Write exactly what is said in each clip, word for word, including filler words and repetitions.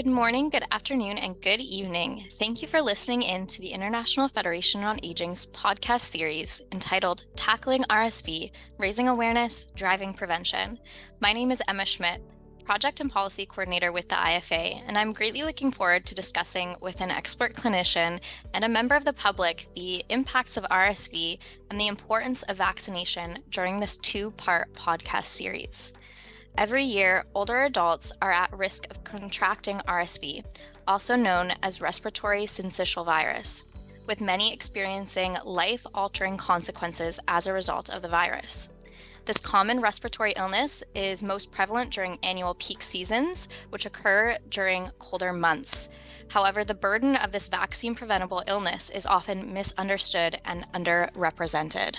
Good morning, good afternoon, and good evening. Thank you for listening in to the International Federation on Aging's podcast series entitled Tackling R S V, Raising Awareness, Driving Prevention. My name is Emma Schmidt, Project and Policy Coordinator with the I F A, and I'm greatly looking forward to discussing with an expert clinician and a member of the public the impacts of R S V and the importance of vaccination during this two-part podcast series. Every year, older adults are at risk of contracting R S V, also known as respiratory syncytial virus, with many experiencing life-altering consequences as a result of the virus. This common respiratory illness is most prevalent during annual peak seasons, which occur during colder months. However, the burden of this vaccine-preventable illness is often misunderstood and underrepresented.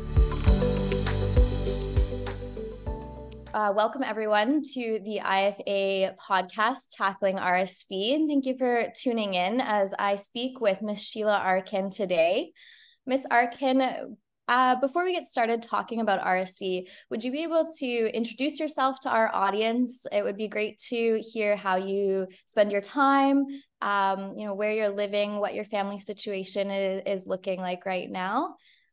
Uh, welcome everyone to the I F A podcast, Tackling R S V, and thank you for tuning in as I speak with Miz Sheila Arkin today. Miz Arkin, uh, before we get started talking about R S V, would you be able to introduce yourself to our audience? It would be great to hear how you spend your time, um, you know, where you're living, what your family situation is, is looking like right now.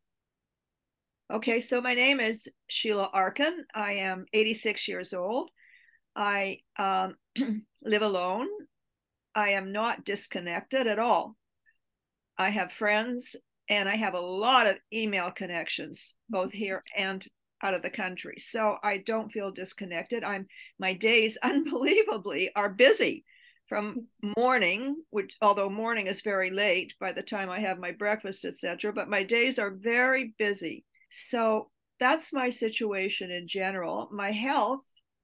Okay, so my name is Sheila Arkin. I am eighty-six years old. I um, live alone. I am not disconnected at all. I have friends and I have a lot of email connections, both here and out of the country. So I don't feel disconnected. I'm my days unbelievably are busy from morning, which although morning is very late by the time I have my breakfast, et cetera, but my days are very busy. So that's my situation in general. My health,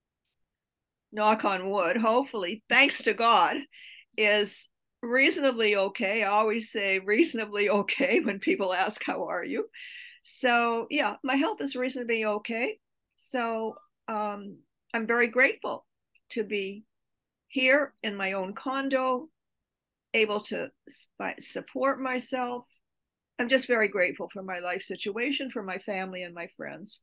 knock on wood, hopefully, thanks to God, is reasonably okay. I always say reasonably okay when people ask, how are you? So yeah, my health is reasonably okay. So um, I'm very grateful to be here in my own condo, able to support myself. I'm just very grateful for my life situation, for my family and my friends.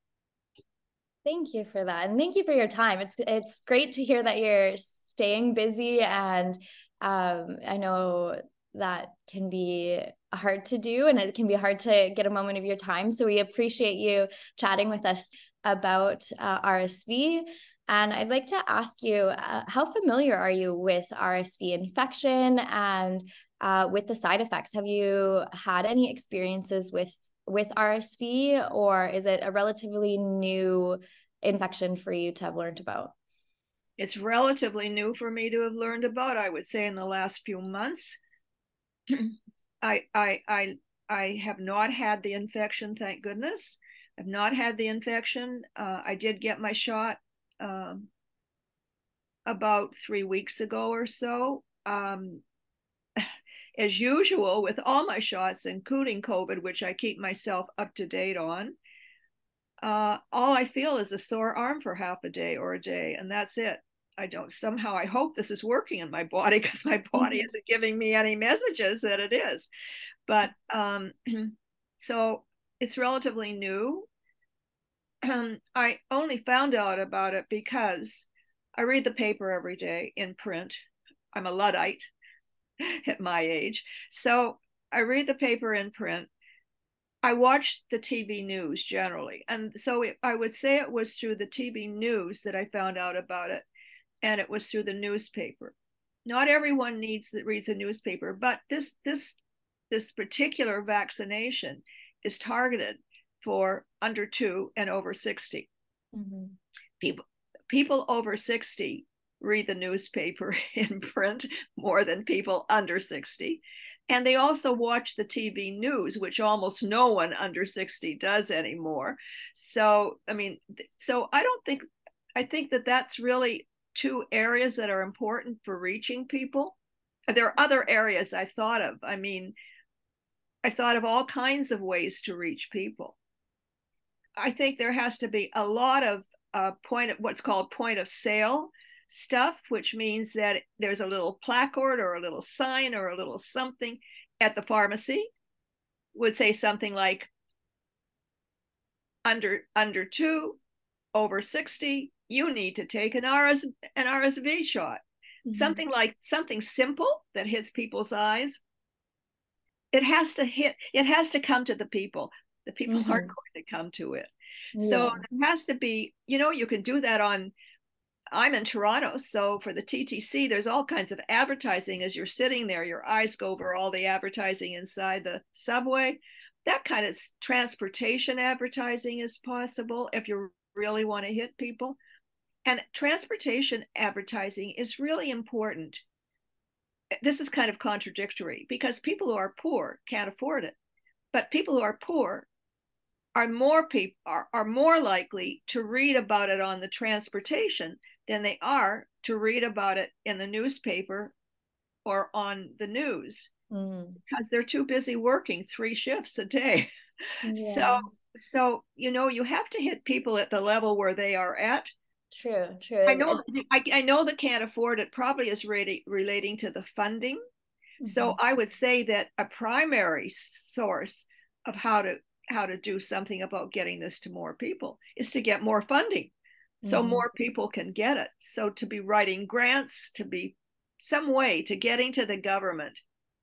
Thank you for that. And thank you for your time. It's it's great to hear that you're staying busy. And um, I know that can be hard to do and it can be hard to get a moment of your time. So we appreciate you chatting with us about uh, R S V. And I'd like to ask you, uh, how familiar are you with R S V infection and uh, with the side effects? Have you had any experiences with with R S V, or is it a relatively new infection for you to have learned about? It's relatively new for me to have learned about, I would say, in the last few months. I, I, I, I have not had the infection, thank goodness. I've not had the infection. Uh, I did get my shot um, about three weeks ago or so. Um, as usual, with all my shots, including COVID, which I keep myself up to date on, uh, all I feel is a sore arm for half a day or a day, and that's it. I don't, somehow I hope this is working in my body because my body isn't giving me any messages that it is. But um, so it's relatively new. Um, I only found out about it because I read the paper every day in print. I'm a Luddite at my age. So I read the paper in print. I watch the T V news generally. And so it, I would say it was through the T V news that I found out about it. And it was through the newspaper. Not everyone needs that reads a newspaper, but this this this particular vaccination is targeted for under two and over sixty. Mm-hmm. People people over sixty read the newspaper in print more than people under sixty. And they also watch the T V news, which almost no one under sixty does anymore. So, I mean, so I don't think, I think that that's really two areas that are important for reaching people. There are other areas I thought of. I mean, I thought of all kinds of ways to reach people. I think there has to be a lot of uh, point of what's called point of sale stuff, which means that there's a little placard or a little sign or a little something at the pharmacy, would say something like under under two, over sixty, you need to take an R S, an R S V shot. Mm-hmm. Something like something simple that hits people's eyes. It has to hit, it has to come to the people. The people mm-hmm. aren't going to come to it. Yeah. So there has to be, you know, you can do that on, I'm in Toronto, so for the T T C, there's all kinds of advertising as you're sitting there. Your eyes go over all the advertising inside the subway. That kind of transportation advertising is possible if you really want to hit people. And transportation advertising is really important. This is kind of contradictory because people who are poor can't afford it, but people who are poor are more people are, are more likely to read about it on the transportation than they are to read about it in the newspaper or on the news mm. because they're too busy working three shifts a day. Yeah. So, so, you know, you have to hit people at the level where they are at. True, true. I know, I, I know that can't afford it probably is really relating to the funding. Mm-hmm. So I would say that a primary source of how to how to do something about getting this to more people is to get more funding. So mm-hmm. more people can get it. So to be writing grants, to be some way to getting to the government.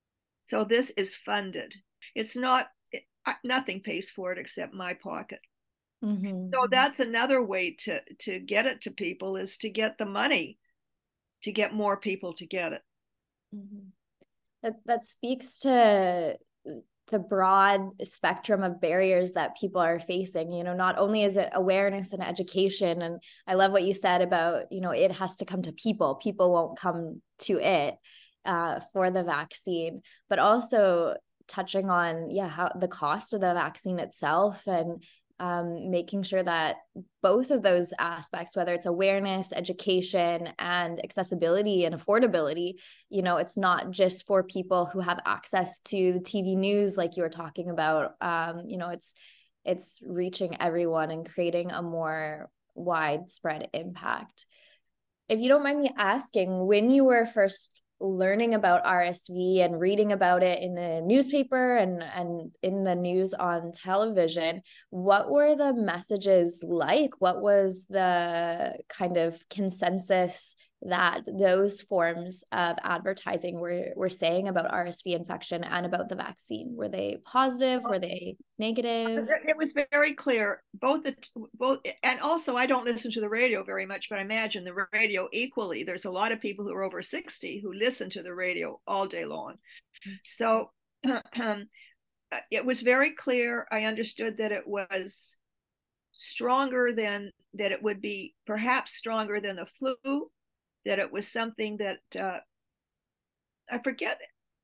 So this is funded. It's not, it, nothing pays for it except my pocket. Mm-hmm. So that's another way to, to get it to people is to get the money to get more people to get it. Mm-hmm. That, that speaks to the broad spectrum of barriers that people are facing. You know, not only is it awareness and education, and I love what you said about, you know, it has to come to people. People won't come to it uh, for the vaccine, but also touching on, yeah, how the cost of the vaccine itself and um, making sure that both of those aspects, whether it's awareness, education, and accessibility and affordability, you know, it's not just for people who have access to the T V news, like you were talking about. Um, you know, it's it's reaching everyone and creating a more widespread impact. If you don't mind me asking, when you were first learning about R S V and reading about it in the newspaper and, and in the news on television, what were the messages like? What was the kind of consensus that those forms of advertising were, were saying about R S V infection and about the vaccine? Were they positive? Were they negative? It was very clear, both the both, and also I don't listen to the radio very much, but I imagine the radio equally. There's a lot of people who are over sixty who listen to the radio all day long. So um, it was very clear. I understood that it was stronger than, that it would be perhaps stronger than the flu, that it was something that uh, I forget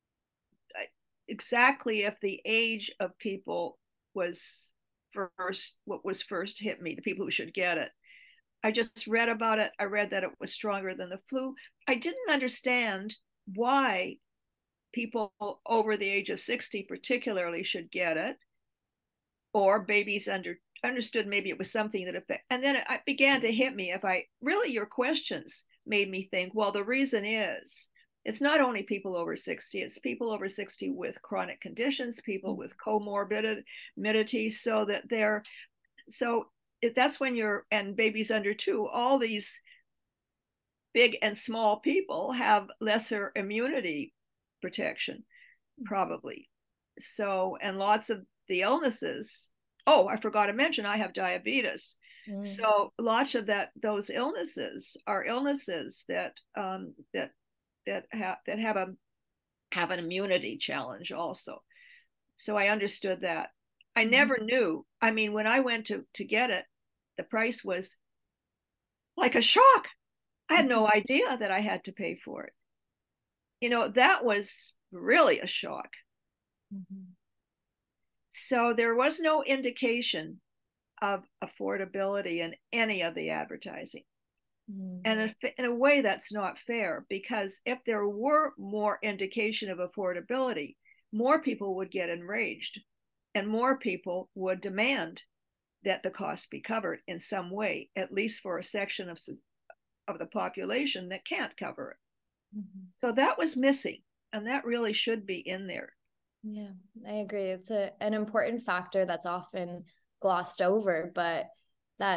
exactly if the age of people was first, what was first hit me, the people who should get it. I just read about it. I read that it was stronger than the flu. I didn't understand why people over the age of sixty particularly should get it, or babies under, understood maybe it was something that affect. And then it began to hit me, if I really, your questions made me think, well, the reason is it's not only people over sixty, it's people over sixty with chronic conditions, people with comorbidity, so that they're, so if that's when you're, and babies under two, all these big and small people have lesser immunity protection, probably. So, and lots of the illnesses, oh, I forgot to mention, I have diabetes. Mm. So lots of that, those illnesses are illnesses that, um, that, that have, that have a, have an immunity challenge also. So I understood that. I mm-hmm. never knew. I mean, when I went to, to get it, the price was like a shock. I had no idea that I had to pay for it. You know, that was really a shock. Mm-hmm. So there was no indication of affordability in any of the advertising. Mm-hmm. And in a way, that's not fair, because if there were more indication of affordability, more people would get enraged and more people would demand that the cost be covered in some way, at least for a section of, of the population that can't cover it. Mm-hmm. So that was missing, and that really should be in there. Yeah, I agree. It's a, an important factor that's often glossed over, but that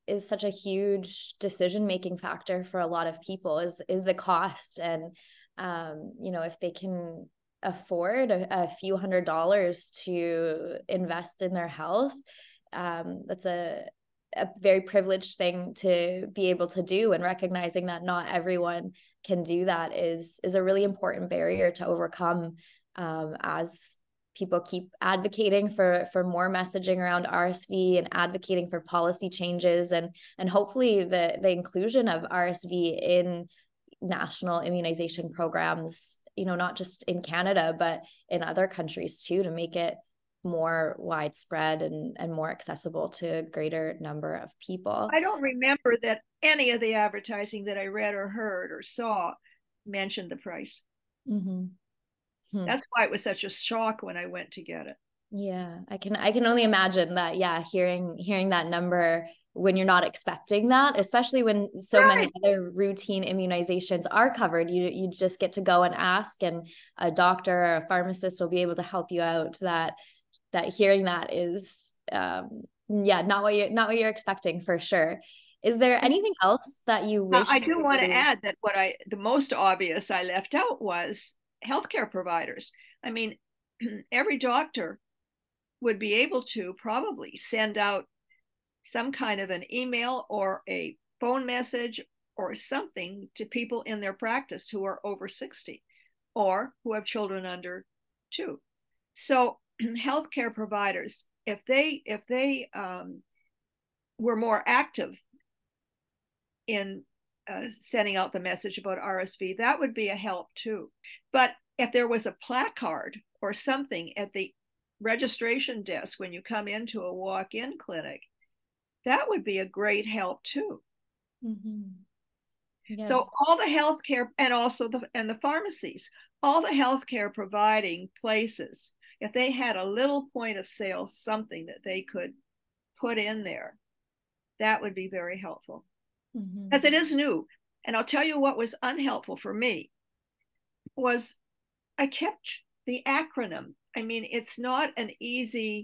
is such a huge decision-making factor for a lot of people is, is the cost. And, um, you know, if they can afford a, a few hundred dollars to invest in their health, um, that's a, a very privileged thing to be able to do, and recognizing that not everyone can do that is, is a really important barrier to overcome, um, as people keep advocating for, for more messaging around R S V and advocating for policy changes, and, and hopefully the, the inclusion of R S V in national immunization programs, you know, not just in Canada, but in other countries too, to make it more widespread and, and more accessible to a greater number of people. I don't remember that any of the advertising that I read or heard or saw mentioned the price. Mm-hmm. Hmm. That's why it was such a shock when I went to get it. Yeah, I can I can only imagine that. Yeah, hearing hearing that number when you're not expecting that, especially when so Right. many other routine immunizations are covered. You you just get to go and ask, and a doctor or a pharmacist will be able to help you out. That that hearing that is, um, yeah, not what you're not what you're expecting for sure. Is there anything else that you Now, wish? I do want to you... add that what I the most obvious I left out was healthcare providers. I mean, every doctor would be able to probably send out some kind of an email or a phone message or something to people in their practice who are over sixty or who have children under two. So healthcare providers, if they if they um, were more active in uh, sending out the message about R S V, that would be a help too. But if there was a placard or something at the registration desk when you come into a walk-in clinic, that would be a great help too. Mm-hmm. Yeah. So all the healthcare and also the and the pharmacies, all the healthcare providing places, if they had a little point of sale, something that they could put in there, that would be very helpful. Mm-hmm. Because it is new. And I'll tell you what was unhelpful for me was I kept the acronym. I mean, it's not an easy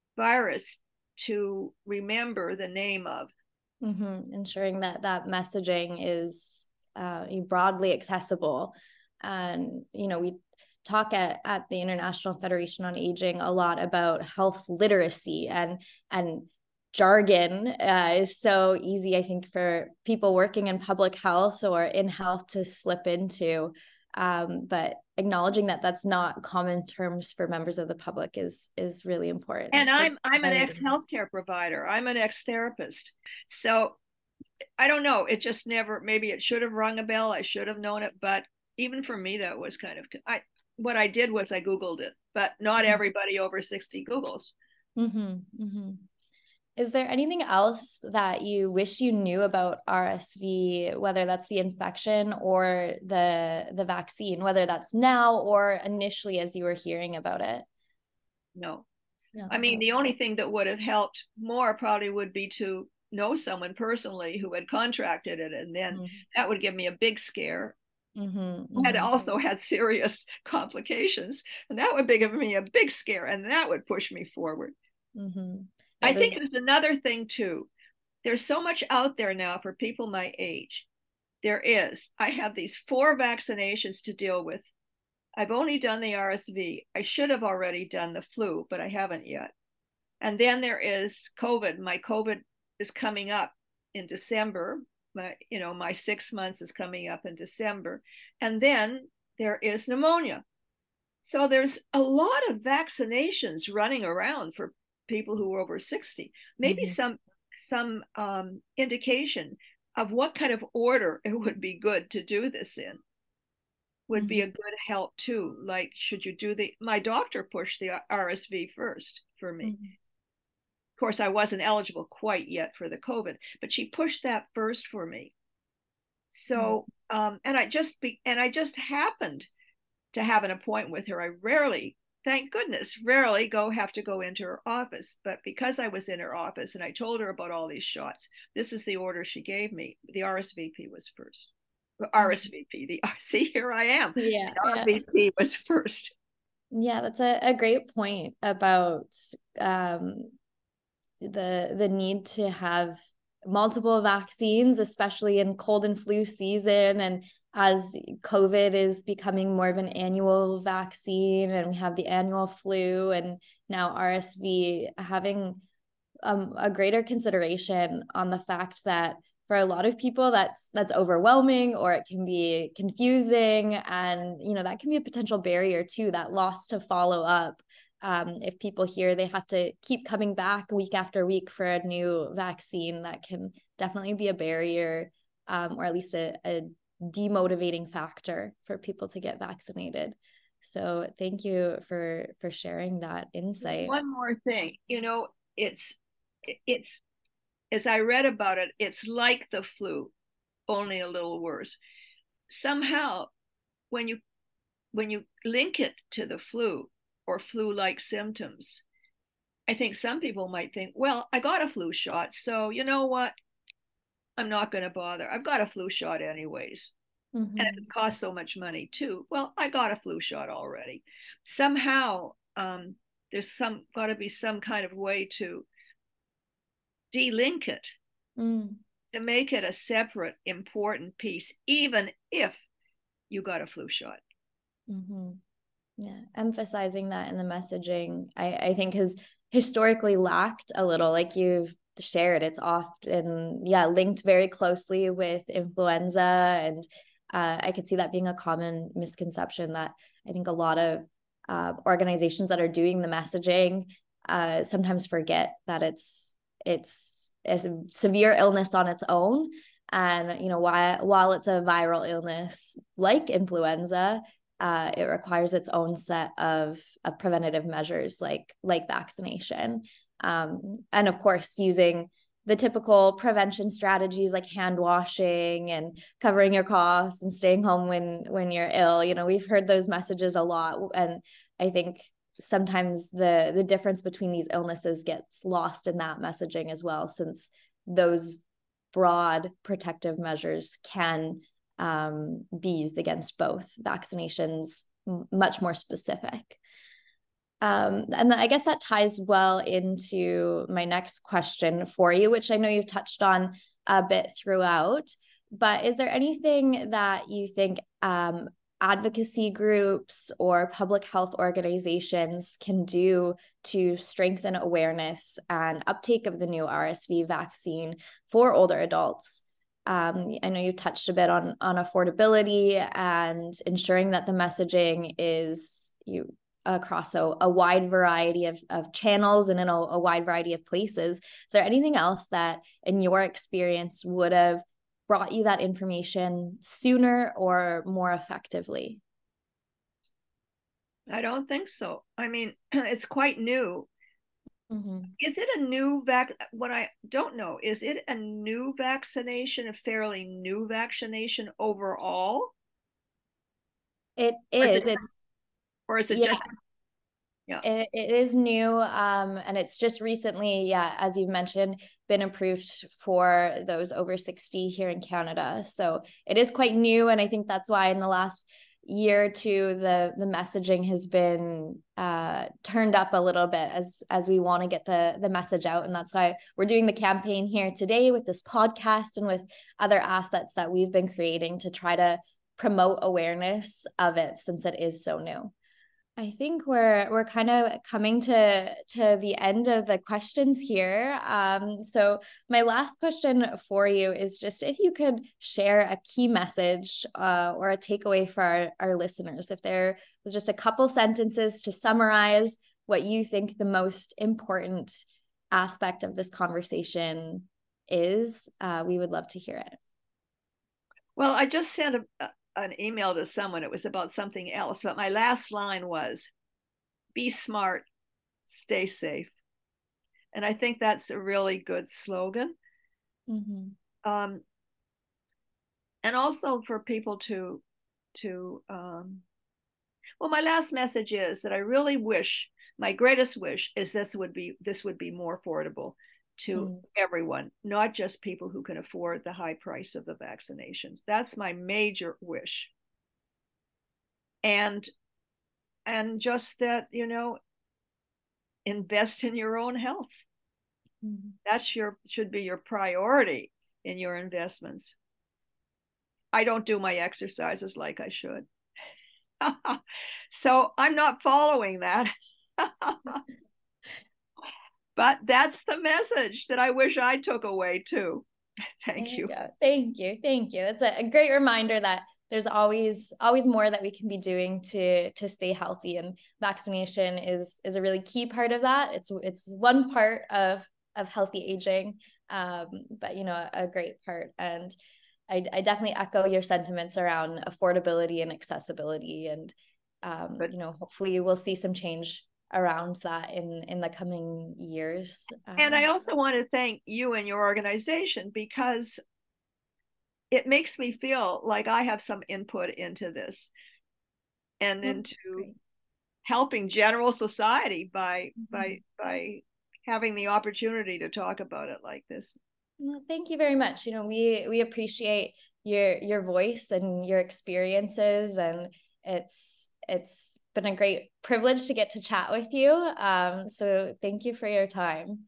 virus to remember the name of. Mm-hmm. Ensuring that that messaging is uh, broadly accessible. And, you know, we talk at, at the International Federation on Aging a lot about health literacy, and, and jargon uh, is so easy, I think, for people working in public health or in health to slip into. Um, but acknowledging that that's not common terms for members of the public is is really important. And I'm I'm an ex-healthcare provider. I'm an ex-therapist. So I don't know. It just never, maybe it should have rung a bell. I should have known it. But even for me, that was kind of, I, what I did was I Googled it, but not mm-hmm. everybody over sixty Googles. Mm-hmm. Mm-hmm. Is there anything else that you wish you knew about R S V, whether that's the infection or the the vaccine, whether that's now or initially as you were hearing about it? No. no I mean, no. The only thing that would have helped more probably would be to know someone personally who had contracted it, and then mm-hmm. that would give me a big scare. Mm-hmm. Had also had serious complications, and that would give me a big scare, and that would push me forward. Mm-hmm. I think there's another thing too. There's so much out there now for people my age. There is. I have these four vaccinations to deal with. I've only done the R S V. I should have already done the flu, but I haven't yet. And then there is COVID. My COVID is coming up in December. My, you know, my six months is coming up in December. And then there is pneumonia. So there's a lot of vaccinations running around for people who are over sixty. Maybe mm-hmm. some some um, indication of what kind of order it would be good to do this in would mm-hmm. be a good help too. Like, should you do the, my doctor pushed the R S V first for me. Mm-hmm. Of course, I wasn't eligible quite yet for the COVID, but she pushed that first for me. So, mm-hmm. um, and I just be, and I just happened to have an appointment with her. I rarely, thank goodness, rarely go have to go into her office. But because I was in her office and I told her about all these shots, this is the order she gave me. The R S V P was first. R S V P, the see, here I am. Yeah, the R S V P yeah. was first. Yeah, that's a, a great point about um, the the need to have multiple vaccines, especially in cold and flu season. And as COVID is becoming more of an annual vaccine, and we have the annual flu and now R S V, having um, a greater consideration on the fact that for a lot of people that's that's overwhelming, or it can be confusing, and you know that can be a potential barrier too, that loss to follow up. Um, if people hear they have to keep coming back week after week for a new vaccine, that can definitely be a barrier, um, or at least a, a demotivating factor for people to get vaccinated. So thank you for for sharing that insight. One more thing, you know, it's it's as I read about it, it's like the flu, only a little worse. Somehow, when you when you link it to the flu or flu-like symptoms, I think some people might think, well, I got a flu shot, so you know what? I'm not going to bother. I've got a flu shot anyways. Mm-hmm. And it costs so much money too. Well, I got a flu shot already. Somehow, um, there's some got to be some kind of way to de-link it, mm. to make it a separate, important piece, even if you got a flu shot. Mm-hmm. Yeah, emphasizing that in the messaging, I, I think has historically lacked a little, like you've shared. It's often, yeah, linked very closely with influenza. And uh, I could see that being a common misconception, that I think a lot of uh, organizations that are doing the messaging uh, sometimes forget that it's it's a severe illness on its own. And, you know, while, while it's a viral illness like influenza, Uh, it requires its own set of, of preventative measures like like vaccination. Um, and of course, using the typical prevention strategies like hand washing and covering your coughs and staying home when when you're ill. You know, we've heard those messages a lot. And I think sometimes the, the difference between these illnesses gets lost in that messaging as well, since those broad protective measures can Um, be used against both. Vaccinations much more specific. Um, and I guess that ties well into my next question for you, which I know you've touched on a bit throughout, but is there anything that you think um, advocacy groups or public health organizations can do to strengthen awareness and uptake of the new R S V vaccine for older adults? Um, I know you touched a bit on, on affordability and ensuring that the messaging is you across a, a wide variety of, of channels and in a, a wide variety of places. Is there anything else that in your experience would have brought you that information sooner or more effectively? I don't think so. I mean, it's quite new. Mm-hmm. Is it a new vac? What I don't know, is it a new vaccination, a fairly new vaccination overall? It is. Is it, it's or is it yeah. just yeah. It, it is new. Um, and it's just recently, yeah, as you mentioned, been approved for those over sixty here in Canada. So it is quite new. And I think that's why in the last year or two, the the messaging has been uh, turned up a little bit as as we want to get the the message out. And that's why we're doing the campaign here today with this podcast and with other assets that we've been creating to try to promote awareness of it, since it is so new. I think we're we're kind of coming to to the end of the questions here. Um, so my last question for you is just if you could share a key message uh, or a takeaway for our, our listeners. If there was just a couple sentences to summarize what you think the most important aspect of this conversation is, uh, we would love to hear it. Well, I just sent a, an email to someone. It was about something else, but my last line was, be smart, stay safe. And I think that's a really good slogan. Mm-hmm. Um, and also for people to, to um, well, my last message is that I really wish, my greatest wish is this would be, this would be more affordable to mm. everyone, not just people who can afford the high price of the vaccinations. That's my major wish. And, and just that, you know, invest in your own health. Mm-hmm. That's your should be your priority in your investments. I don't do my exercises like I should. So I'm not following that. But that's the message that I wish I took away too. Thank there you. you. Thank you. Thank you. It's a, a great reminder that there's always always more that we can be doing to to stay healthy, and vaccination is is a really key part of that. It's it's one part of of healthy aging, um, but you know, a, a great part. And I, I definitely echo your sentiments around affordability and accessibility, and um, you know, hopefully we'll see some change around that in in the coming years. Um, and I also want to thank you and your organization, because it makes me feel like I have some input into this and well, into great. helping general society by mm-hmm. by by having the opportunity to talk about it like this. Well, thank you very much. You know, we we appreciate your your voice and your experiences, and it's it's been a great privilege to get to chat with you. Um, so thank you for your time.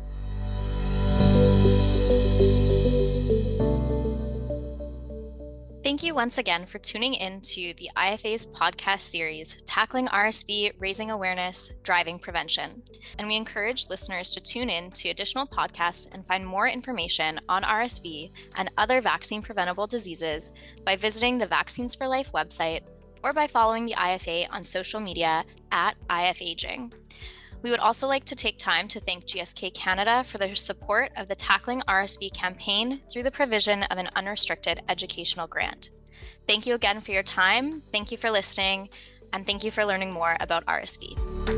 Thank you once again for tuning in to the I F A's podcast series, Tackling R S V, Raising Awareness, Driving Prevention. And we encourage listeners to tune in to additional podcasts and find more information on R S V and other vaccine-preventable diseases by visiting the Vaccines for Life website or by following the I F A on social media at I F Aging. We would also like to take time to thank G S K Canada for their support of the Tackling R S V campaign through the provision of an unrestricted educational grant. Thank you again for your time, thank you for listening, and thank you for learning more about R S V.